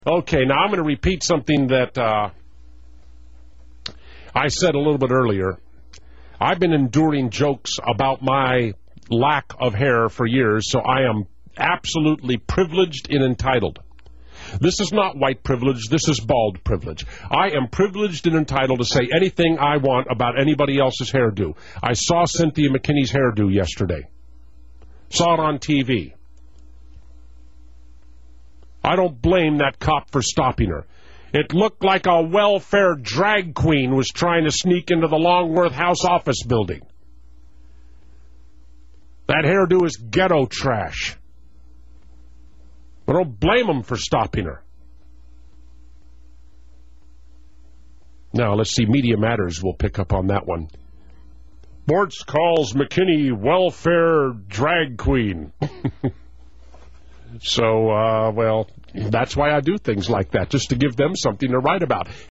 Okay, now I'm going to repeat something that I said a little bit earlier. I've been enduring jokes about my lack of hair for years, so I am absolutely privileged and entitled. This is not white privilege, this is bald privilege. I am privileged and entitled to say anything I want about anybody else's hairdo. I saw Cynthia McKinney's hairdo yesterday. Saw it on TV. I don't blame that cop for stopping her. It looked like a welfare drag queen was trying to sneak into the Longworth House office building. That hairdo is ghetto trash. I don't blame him for stopping her. Now, let's see. Media Matters will pick up on that one. Bortz calls McKinney welfare drag queen. So, well, that's why I do things like that, just to give them something to write about.